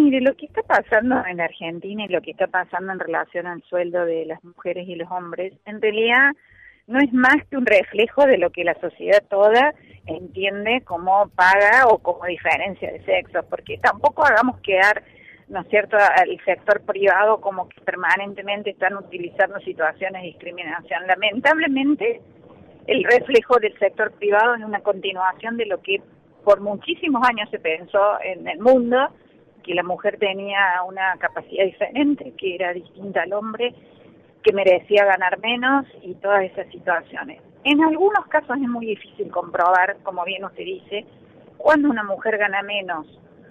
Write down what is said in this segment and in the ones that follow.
Mire, lo que está pasando en Argentina y lo que está pasando en relación al sueldo de las mujeres y los hombres, en realidad no es más que un reflejo de lo que la sociedad toda entiende como paga o como diferencia de sexos, porque tampoco hagamos quedar, ¿no es cierto?, al sector privado como que permanentemente están utilizando situaciones de discriminación. Lamentablemente, el reflejo del sector privado es una continuación de lo que por muchísimos años se pensó en el mundo, que la mujer tenía una capacidad diferente, que era distinta al hombre, que merecía ganar menos y todas esas situaciones. En algunos casos es muy difícil comprobar, como bien usted dice, cuando una mujer gana menos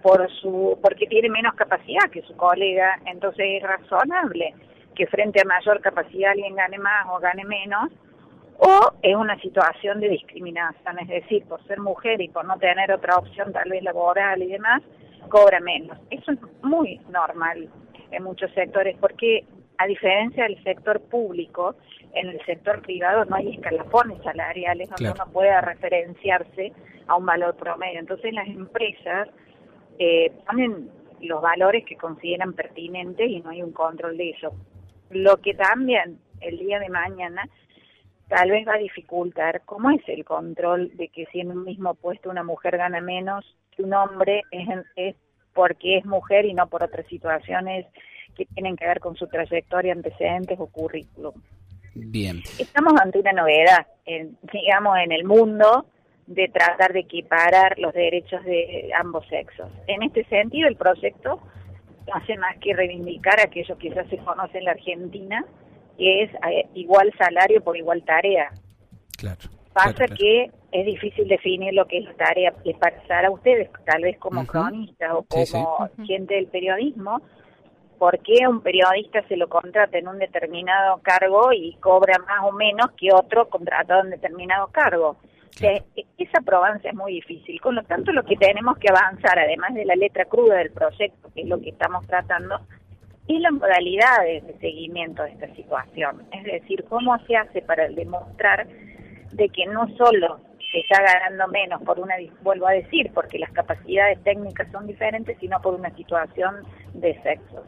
porque tiene menos capacidad que su colega, entonces es razonable que frente a mayor capacidad alguien gane más o gane menos, o es una situación de discriminación, es decir, por ser mujer y por no tener otra opción tal vez laboral y demás, cobra menos. Eso es muy normal en muchos sectores, porque a diferencia del sector público, en el sector privado no hay escalafones salariales donde uno pueda referenciarse a un valor promedio. Entonces las empresas ponen los valores que consideran pertinentes y no hay un control de eso. Lo que también el día de mañana tal vez va a dificultar cómo es el control de que si en un mismo puesto una mujer gana menos que un hombre es porque es mujer y no por otras situaciones que tienen que ver con su trayectoria, antecedentes o currículum. Bien. Estamos ante una novedad, digamos, en el mundo de tratar de equiparar los derechos de ambos sexos. En este sentido, el proyecto no hace más que reivindicar aquello que ya se conoce en la Argentina, que es igual salario por igual tarea. Claro. Pasa que es difícil definir lo que es la tarea. Les pasará a ustedes, tal vez como cronistas o como gente del periodismo, por qué a un periodista se lo contrata en un determinado cargo y cobra más o menos que otro contratado en determinado cargo. Claro. Esa probancia es muy difícil. Con lo tanto, lo que tenemos que avanzar, además de la letra cruda del proyecto, que es lo que estamos tratando, y las modalidades de seguimiento de esta situación. Es decir, cómo se hace para demostrar de que no solo se está ganando menos por vuelvo a decir, porque las capacidades técnicas son diferentes, sino por una situación de sexos.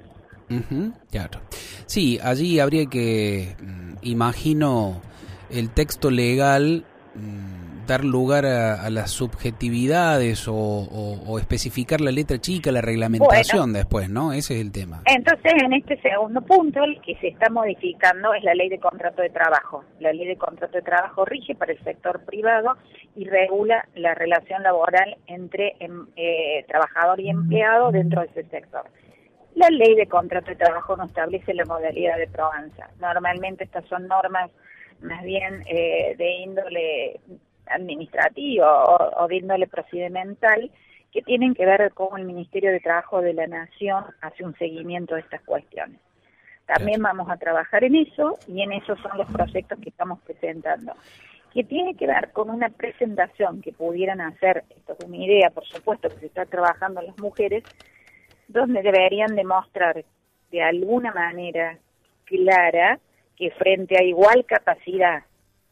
Claro. Sí, allí habría que, imagino, el texto legal dar lugar a las subjetividades o especificar la letra chica, la reglamentación después, ¿no? Ese es el tema. Entonces, en este segundo punto, el que se está modificando es la ley de contrato de trabajo. La ley de contrato de trabajo rige para el sector privado y regula la relación laboral entre trabajador y empleado dentro de ese sector. La ley de contrato de trabajo no establece la modalidad de probanza. Normalmente estas son normas más bien de índole administrativo o de índole procedimental que tienen que ver con el Ministerio de Trabajo de la Nación hace un seguimiento de estas cuestiones. También vamos a trabajar en eso y en esos son los proyectos que estamos presentando, que tiene que ver con una presentación que pudieran hacer, esto es una idea por supuesto que se está trabajando las mujeres, donde deberían demostrar de alguna manera clara que frente a igual capacidad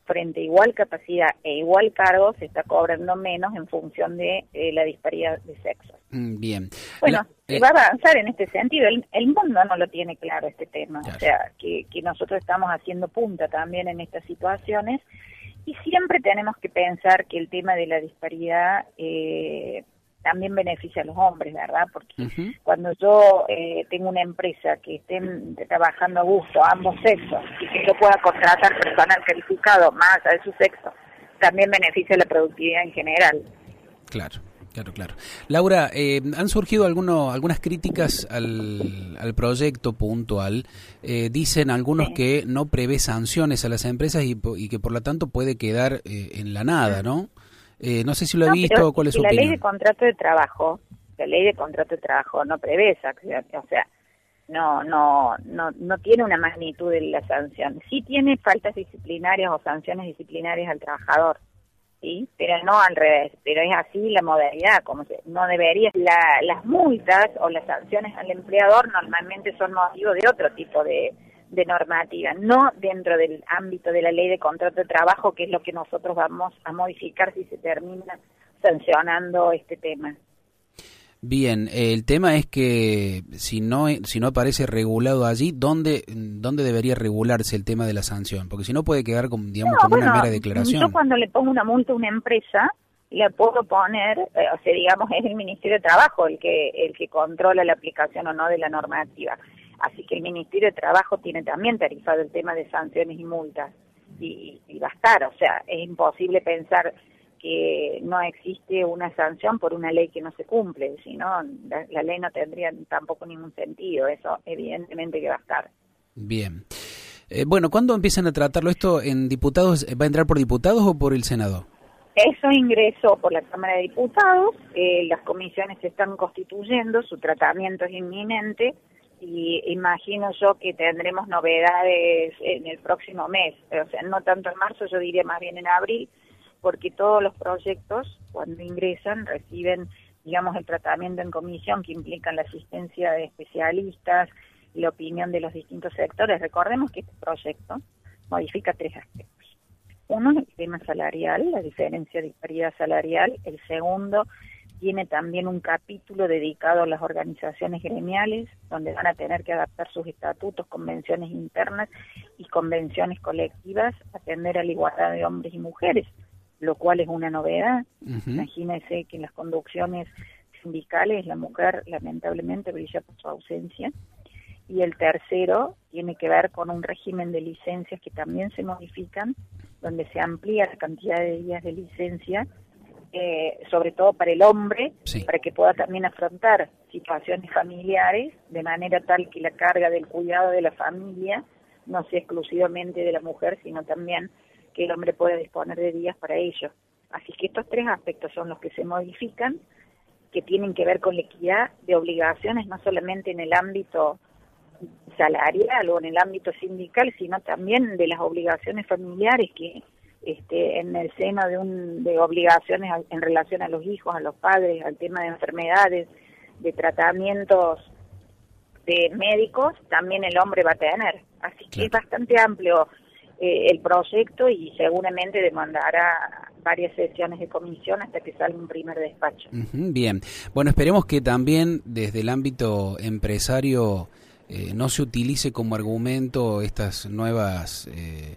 e igual cargo se está cobrando menos en función de la disparidad de sexos. Bien. Bueno, se va a avanzar en este sentido. El mundo no lo tiene claro este tema. Claro. O sea, que nosotros estamos haciendo punta también en estas situaciones y siempre tenemos que pensar que el tema de la disparidad también beneficia a los hombres, ¿verdad? Porque cuando yo tengo una empresa que estén trabajando a gusto, ambos sexos, y que yo pueda contratar personal calificado más allá de su sexo, también beneficia la productividad en general. Claro. Laura, han surgido algunas críticas al proyecto puntual. Dicen algunos que no prevé sanciones a las empresas y que por lo tanto puede quedar en la nada, ¿no? No sé si lo he visto, ¿cuál es su opinión? La ley de contrato de trabajo no prevé esa acción, o sea, no tiene una magnitud de la sanción. Sí tiene faltas disciplinarias o sanciones disciplinarias al trabajador, ¿sí? Pero no al revés, pero es así la modalidad, no debería. Las multas o las sanciones al empleador normalmente son motivo de otro tipo de normativa, no dentro del ámbito de la ley de contrato de trabajo, que es lo que nosotros vamos a modificar si se termina sancionando este tema. Bien, el tema es que si no aparece regulado allí, ¿dónde debería regularse el tema de la sanción? Porque si no puede quedar como, digamos, como una mera declaración. Yo cuando le pongo una multa a una empresa, le puedo poner, o sea, digamos, es el Ministerio de Trabajo el que controla la aplicación o no de la normativa. Así que el Ministerio de Trabajo tiene también tarifado el tema de sanciones y multas. Y va a estar, o sea, es imposible pensar que no existe una sanción por una ley que no se cumple, si no, la ley no tendría tampoco ningún sentido, eso evidentemente que va a estar. Bien. Bueno, ¿cuándo empiezan a tratarlo esto en diputados? ¿Va a entrar por diputados o por el Senado? Eso ingresó por la Cámara de Diputados, las comisiones se están constituyendo, su tratamiento es inminente y imagino yo que tendremos novedades en el próximo mes, o sea, no tanto en marzo, yo diría más bien en abril, porque todos los proyectos, cuando ingresan, reciben, digamos, el tratamiento en comisión que implica la asistencia de especialistas y la opinión de los distintos sectores. Recordemos que este proyecto modifica 3 aspectos. Uno es el tema salarial, la diferencia de disparidad salarial. El segundo tiene también un capítulo dedicado a las organizaciones gremiales, donde van a tener que adaptar sus estatutos, convenciones internas y convenciones colectivas, atender a la igualdad de hombres y mujeres, lo cual es una novedad. Imagínense que en las conducciones sindicales la mujer lamentablemente brilla por su ausencia. Y el tercero tiene que ver con un régimen de licencias que también se modifican, donde se amplía la cantidad de días de licencia, sobre todo para el hombre, sí, para que pueda también afrontar situaciones familiares, de manera tal que la carga del cuidado de la familia no sea exclusivamente de la mujer, sino también que el hombre pueda disponer de días para ello. Así que estos 3 aspectos son los que se modifican, que tienen que ver con la equidad de obligaciones, no solamente en el ámbito salarial o en el ámbito sindical, sino también de las obligaciones familiares que en el seno de obligaciones en relación a los hijos, a los padres, al tema de enfermedades, de tratamientos de médicos, también el hombre va a tener. Así que es bastante amplio el proyecto y seguramente demandará varias sesiones de comisión hasta que salga un primer despacho. Bien, bueno, esperemos que también desde el ámbito empresario no se utilice como argumento estas nuevas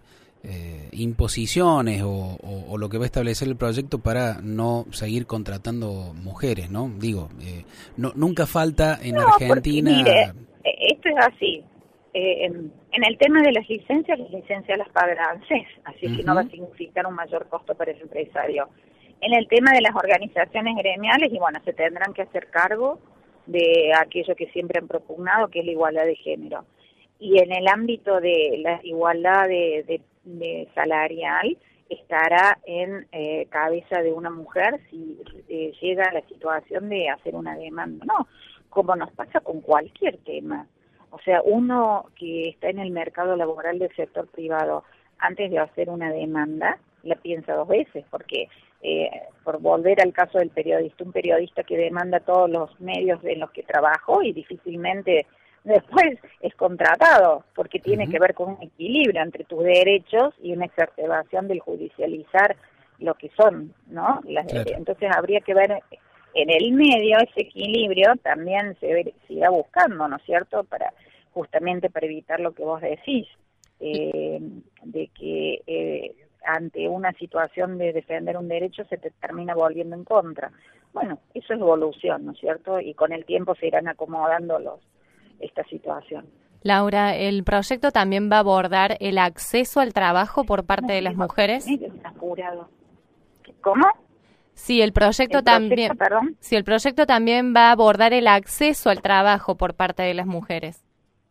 imposiciones o lo que va a establecer el proyecto para no seguir contratando mujeres, ¿no? Digo, nunca falta en Argentina... Porque, mire, esto es así. En el tema de las licencias las pagará ANSES, así que no va a significar un mayor costo para el empresario. En el tema de las organizaciones gremiales, y bueno, se tendrán que hacer cargo de aquello que siempre han propugnado, que es la igualdad de género. Y en el ámbito de la igualdad de salarial, estará en cabeza de una mujer si llega a la situación de hacer una demanda. No, como nos pasa con cualquier tema. O sea, uno que está en el mercado laboral del sector privado, antes de hacer una demanda, la piensa 2 veces, porque por volver al caso del periodista, un periodista que demanda todos los medios en los que trabajó y difícilmente después es contratado, porque tiene que ver con un equilibrio entre tus derechos y una exacerbación del judicializar lo que son, ¿no? Claro. Entonces habría que ver en el medio ese equilibrio también se irá buscando, ¿no es cierto?, justamente para evitar lo que vos decís, de que ante una situación de defender un derecho se te termina volviendo en contra. Bueno, eso es evolución, ¿no es cierto?, y con el tiempo se irán acomodando esta situación. Laura, ¿el proyecto también va a abordar el acceso al trabajo por parte de las mujeres? ¿Cómo? Sí, el proyecto también va a abordar el acceso al trabajo por parte de las mujeres.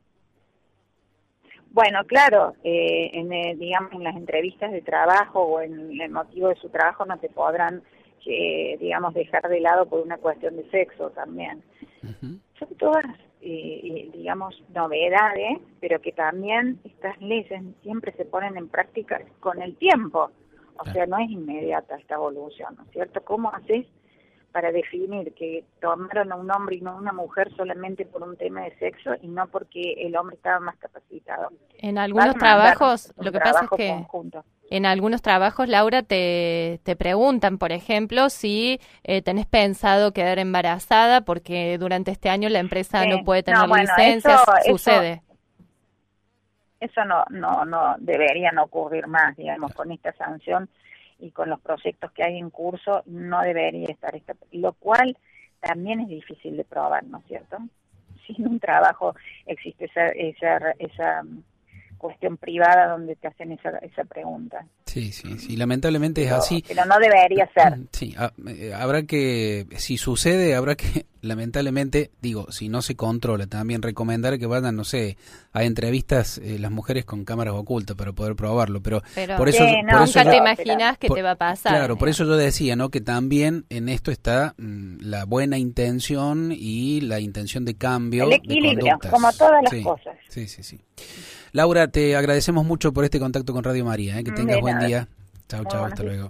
Bueno, claro, digamos, en las entrevistas de trabajo o en el motivo de su trabajo no te podrán, digamos, dejar de lado por una cuestión de sexo también. Son todas, digamos, novedades, pero que también estas leyes siempre se ponen en práctica con el tiempo. O sea, no es inmediata esta evolución, ¿no es cierto? ¿Cómo haces para definir que tomaron a un hombre y no a una mujer solamente por un tema de sexo y no porque el hombre estaba más capacitado? En algunos trabajos, lo que pasa es que... Conjunto. en algunos trabajos, Laura, te preguntan, por ejemplo, si tenés pensado quedar embarazada porque durante este año la empresa no puede tener licencias. Sucede. Eso no debería no ocurrir más, digamos, con esta sanción y con los proyectos que hay en curso, no debería estar lo cual también es difícil de probar, ¿no es cierto? Si en un trabajo existe esa cuestión privada donde te hacen esa pregunta. Sí, lamentablemente es así. Pero no debería ser. Sí, habrá que, si sucede, habrá que, lamentablemente, si no se controla, también recomendar que vayan, no sé, a entrevistas las mujeres con cámaras ocultas para poder probarlo, pero por eso... nunca te imaginas que te va a pasar. Claro, por eso yo decía, ¿no?, que también en esto está la buena intención y la intención de cambio. El equilibrio, como todas las cosas. Sí. Laura, te agradecemos mucho por este contacto con Radio María, que tengas buen día. Chau, hasta luego.